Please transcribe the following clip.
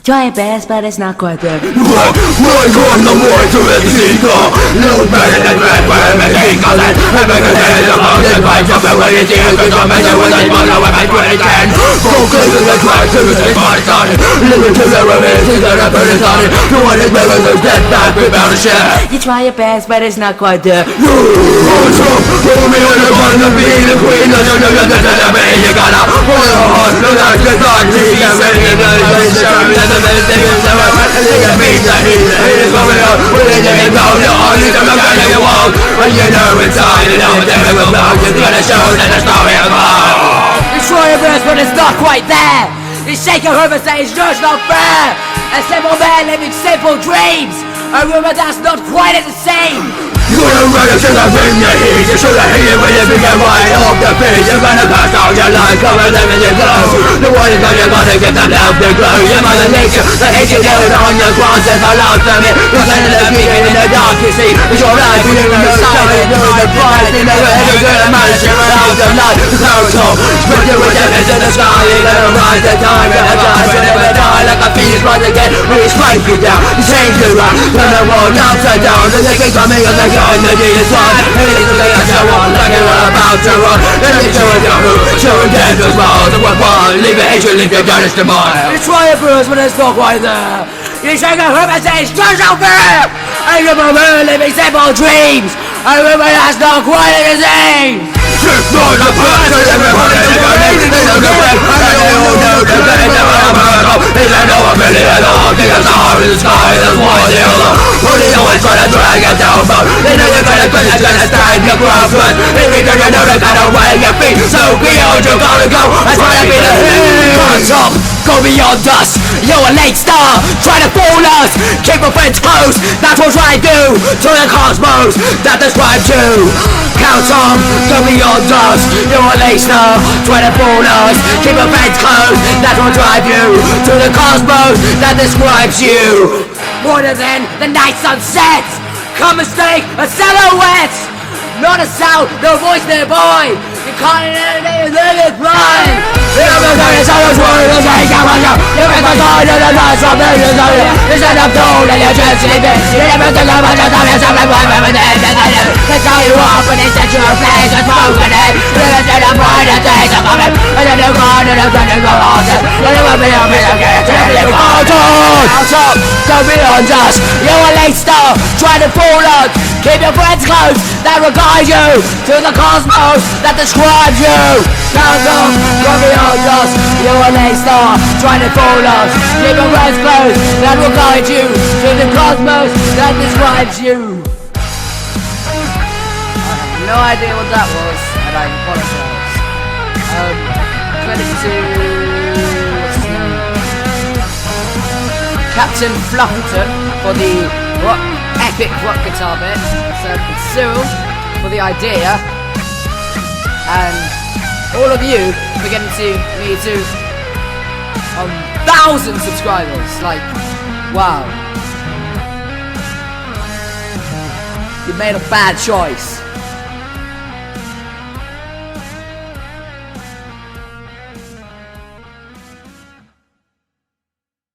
Try your best, but it's not quite there. We're going the war to Mexico. Little better than red, where Mexico is. I'm making it about the fight of the way it is. Because I'm making with a small of my 2010. Focus on the try to the party on it. Living to the remains, to the reference on it. No one is better than that back without a share. You try your best, but it's not quite there. Hold me on the one to be the queen. No, you gotta hold your heart. Look at the thought. You try your best, but it's not quite there. You shake your head and say it's just not fair. A simple man living simple dreams. A rumor that's not quite the same. You're gonna run it to the ring, you heat. You should have hit it when you begin right off the beat. You're gonna pass out your life, cover them in your glow. The one is gonna get them down the glow. Your mother nature, the hate you down on your cross is allowed to me. You're gonna let me in the dark, you see. It's your life, you know the sound, you know the price. You never ever gonna manage it without the light. The clouds up, spread your redemption to the sky. You're gonna rise the time, you're gonna die. You'll never die like a phoenix, rise again. We strike you down, you change the round. Turn the world upside down. And they keep coming and they go. And the day is on, and it is the day I shall run. Like you're about to run. And let me show you who, show you dead as well. The one, leave your hatred, leave your darkness to mine. You try your best, but it's not quite there. You shake your head and say it's just not fair. I remember living simple dreams. I remember that's not quite the same. Just know the past, and everybody is burning. They know the way, and they know the way. They know a million and all. They got the heart in the sky, that's why they're alone. Only no one's gonna drag it down, but they know you're gonna stand your ground. But they return, you know they're gonna wear your feet. So beyond you're gonna go, I try to be the heat. Hands up, go beyond us. You're a late star, try to fool us. Keep your friends close, that's what I do. To the cosmos that describes you. Count on, go beyond us. You're a late star, try to fool us. Keep your friends close, that's what drive you. To the cosmos that describes you. Brighter than the night sunset. Come and stay a silhouette. Not a sound, no voice nearby. You can't hear anything, it's blind. You're the darkness of this world, you're taking my job. You're in the side of the night, so there's no you. You're set up told and you're just sleeping. You never think about the time you're something one with the end of the day. That's how you are when it's set your place and broken it. You're set up brighter days are coming. And then you're gone and you're turning your heart. You're never be a bit of it, you're living out up, go beyond us. You're a late star, try to fool us. Keep your friends close, that will guide you. To the cosmos that describes you. Count up, go beyond us. You're a late star, trying to fool us. Keep your friends close, that will guide you. To the cosmos that describes you. I have no idea what that was, and I apologize. Credit to Captain Fluffington for the epic rock guitar bit. So Cyril for the idea, and all of you for getting me to 1,000 subscribers. Like, wow, you made a bad choice.